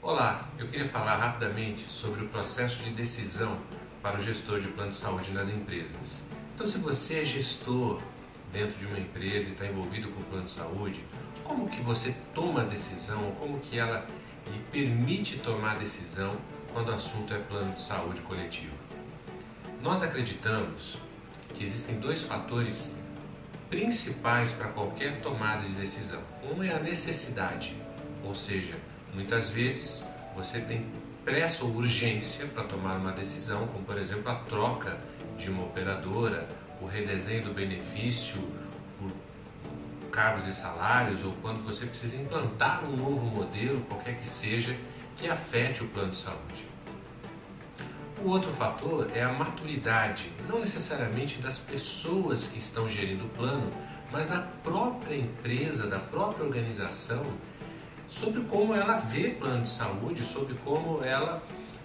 Olá, eu queria falar rapidamente sobre o processo de decisão para o gestor de plano de saúde nas empresas. Então, se você é gestor dentro de uma empresa e está envolvido com o plano de saúde, como que você toma a decisão, como que ela lhe permite tomar a decisão quando o assunto é plano de saúde coletivo? Nós acreditamos que existem dois fatores principais para qualquer tomada de decisão. Um é a necessidade, ou seja, muitas vezes você tem pressa ou urgência para tomar uma decisão, como por exemplo a troca de uma operadora, o redesenho do benefício por cargos e salários, ou quando você precisa implantar um novo modelo, qualquer que seja, que afete o plano de saúde. O outro fator é a maturidade, não necessariamente das pessoas que estão gerindo o plano, mas da própria empresa, da própria organização, sobre como ela vê plano de saúde, sobre como ela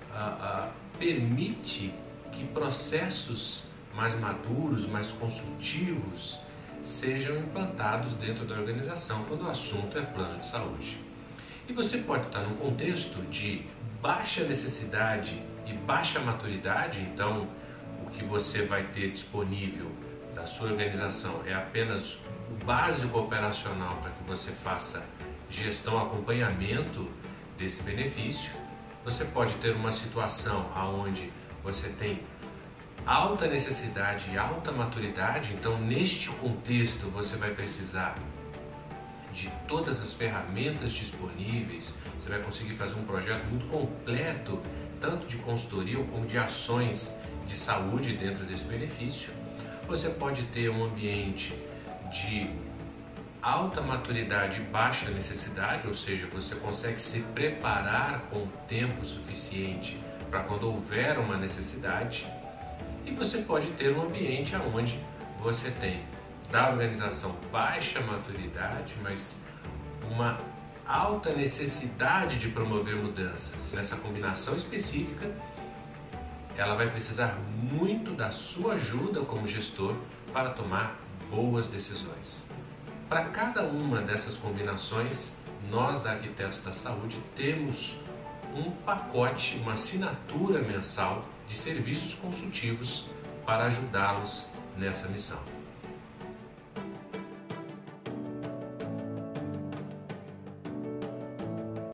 permite que processos mais maduros, mais consultivos, sejam implantados dentro da organização quando o assunto é plano de saúde. E você pode estar num contexto de baixa necessidade e baixa maturidade, então o que você vai ter disponível da sua organização é apenas o básico operacional para que você faça gestão, acompanhamento desse benefício. Você pode ter uma situação onde você tem alta necessidade e alta maturidade, então neste contexto você vai precisar de todas as ferramentas disponíveis, você vai conseguir fazer um projeto muito completo, tanto de consultoria como de ações de saúde dentro desse benefício. Você pode ter um ambiente de alta maturidade e baixa necessidade, ou seja, você consegue se preparar com tempo suficiente para quando houver uma necessidade. E você pode ter um ambiente onde você tem da organização baixa maturidade, mas uma alta necessidade de promover mudanças. Nessa combinação específica, ela vai precisar muito da sua ajuda como gestor para tomar boas decisões. Para cada uma dessas combinações, nós da Arquitetos da Saúde temos um pacote, uma assinatura mensal de serviços consultivos para ajudá-los nessa missão.